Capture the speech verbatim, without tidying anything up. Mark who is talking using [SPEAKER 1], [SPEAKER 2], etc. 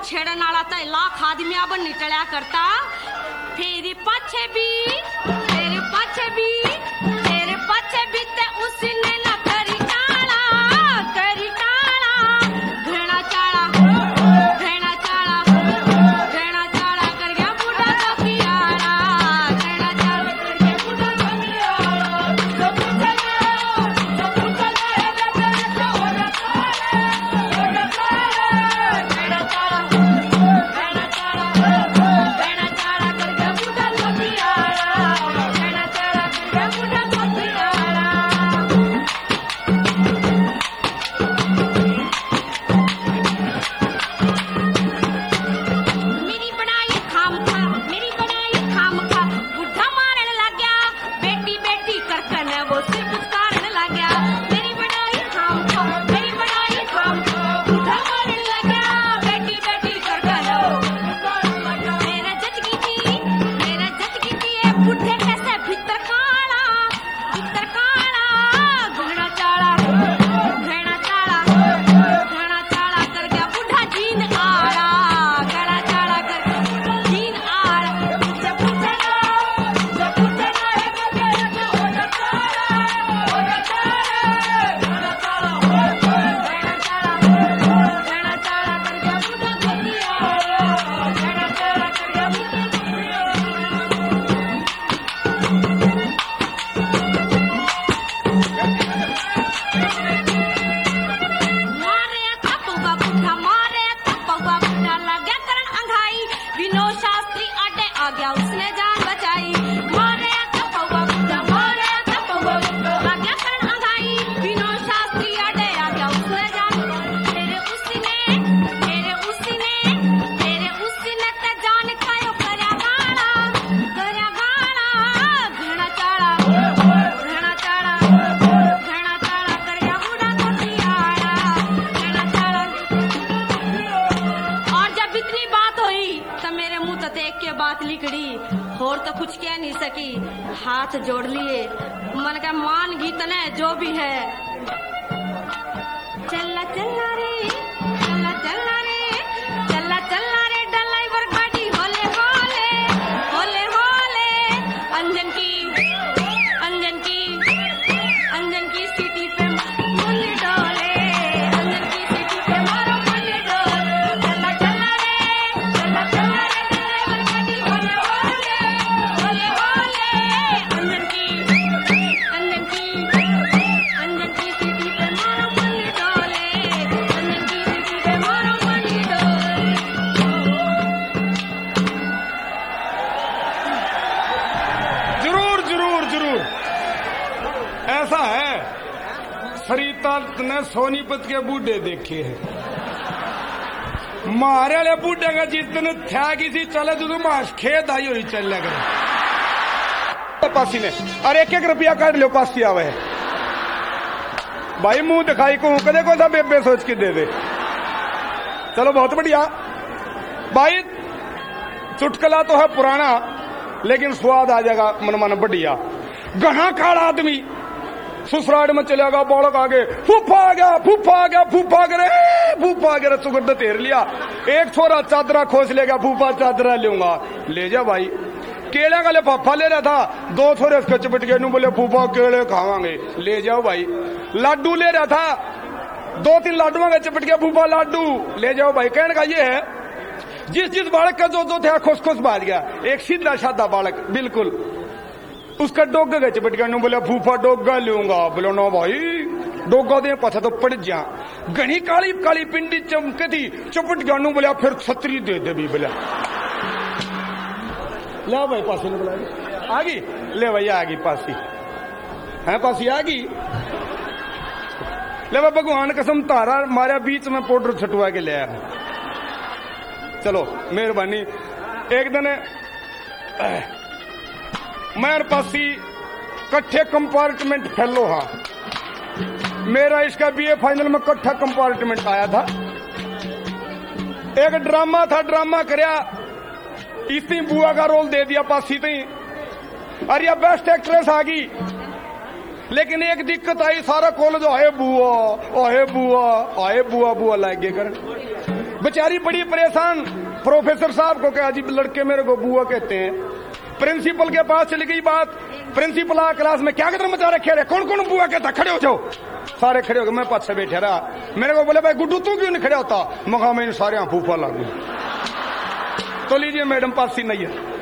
[SPEAKER 1] छेड़न वाला तो लाख आदमी अब निकलिया करता। फिर पाछे भी फिर पाछे भी फिर पाछे भी ते उसने ना करी टाला करी टाला घृणा चाला घृणा चाला घृणा चाला कर गया बूढ़ा तो कियारा घृणा चाला कर गया बूढ़ा तो कियारा जो पूछे जो पूछे घृणा चाला घृणा चाला घृणा चाला घृणा चाला कर गया बूढ़ा तो कियारा घृणा चाला कर गया बूढ़ा तो कियारा। मेरी बनाई खाम खा मेरी बनाई खाम खा बुढ़ा मारने लग गया बेटी बेटी कर कर वो सिर पुकारने लग गया। मेरी बनाई खाम खा मेरी बनाई खाम खा बुढ़ा मारने लग गया बेटी बेटी कर कर मेरे जज की थी मेरे जज की थी ये बुढ़े कैसे भीतर काला भीतर काला घृणा चाला घृणा चाला घृणा चाला कर गया बुढ़ा जीन आड़ा घृणा चाला कर गया जीन आड़ा जब पूछे ना जब पूछे ना है तो क्या हो जाता हो जाता घृणा चाला घृणा चाला घृणा चाला कर गया बुढ़ा तो कियारा घृणा चाला कर गया बुढ़ा तो मारे थप्पा बुढ़ा मारे थप्पा बुढ़ा लग गया करन अंधाई विनोद शास्त्री अड्डे आ गया उसने जान बचाई। मारे थप्पा बुढ़ा मारे थप्पा बुढ़ा लग गया करन अंधाई विनोद शास्त्री अड्डे आ गया उसने जान तेरे उसने तेरे उसने तेरे उसने ते जान खायो करया गाना करया गाना घृणा चाला घृणा चाला घृणा चाला कर गया बूढ़ा तो कियारा घृणा चाला। और जब इतनी बात हुई तो मेरे मुंह तो देख के बात लिकड़ी और तो कुछ कह नहीं सकी हाथ जोड़ लिए मन का मान गीत ने जो भी है चला चला रे चला चला रे चला चला रे ड्राइवर गाड़ी होले होले होले होले अंजन की अंजन की अंजन की सीटी पे मुन्नी डोले अंजन की सीटी पे मारो मुन्नी डोले चला चला रे चला चला रे ड्राइवर गाड़ी होले होले होले होले अंजन की अंजन की अंजन की सीटी पे मारो मुन्नी डोले अंजन की सीटी पे मारो मुन्नी डोले।
[SPEAKER 2] जरूर जरूर जरूर ऐसा है। सरिता ने सोनीपत के बूढ़े देखे हैं मारे वाले बूढ़े का जिस दिन था किसी चले तो मास खेत आई हुई चल गए पासी ने अरे एक एक रुपया काट लो पासी आवे भाई मुंह दिखाई को कदे को सा बेबे सोच के दे दे। चलो बहुत बढ़िया भाई चुटकला तो है पुराना लेकिन स्वाद आ जाएगा मन मन बढ़िया। गहा काला आदमी ससुराल में चलेगा बालक आगे फूफा आ गया फूफा आ गया फूफा करे फूफा आ गया सुगंध तेर लिया एक छोरा चादरा खोस लेगा फूफा चादरा लूंगा ले जा भाई। केले का लिफाफा ले रहा था दो छोरे उसके चपट गए नू बोले फूफा केले खावांगे ले जाओ भाई। लाडू ले रहा था दो तीन लाडुओं के चपट गया फूफा लाडू ले जाओ भाई। कहने का ये है जिस जिस बालक का जो जो था खुश खुश बाज गया एक सीधा साधा बालक बिल्कुल उसका डोगा के चपट गया नू बोले फूफा डोगा लूंगा बोलो ना भाई डोगा दे पछा तो पड़ जा। घनी काली काली पिंडी चमके थी चपट गया नू बोलिया फिर छतरी दे दे भी बोला ले भाई पासी ने बुलाया आ गई ले भैया आ गई पासी है पासी आ गई ले भाई भगवान कसम तारा मारा बीच में पाउडर छटवा के ले आया। चलो मेहरबानी। एक दिन मैं पासी कट्ठे कंपार्टमेंट फैलो हाँ मेरा इसका बीए फाइनल में कट्ठा कंपार्टमेंट आया था। एक ड्रामा था ड्रामा करया इतनी बुआ का रोल दे दिया पासी थी अरे या बेस्ट एक्ट्रेस आ गई लेकिन एक दिक्कत आई सारा कॉलेज आए बुआ आए बुआ आए बुआ बुआ लाग गए कर बेचारी बड़ी परेशान। प्रोफेसर साहब को कहा जी लड़के मेरे को बुआ कहते हैं। प्रिंसिपल के पास चली गई बात। प्रिंसिपल आ क्लास में क्या कदर मचा रखे रहे, कौन कौन बुआ कहता, खड़े हो जाओ। सारे खड़े हो गए, मैं पास से बैठा रहा। मेरे को बोले भाई गुड्डू तू क्यों नहीं खड़ा होता, मगा मैं सारे फूफा लागू। तो लीजिए मैडम पास ही नहीं है।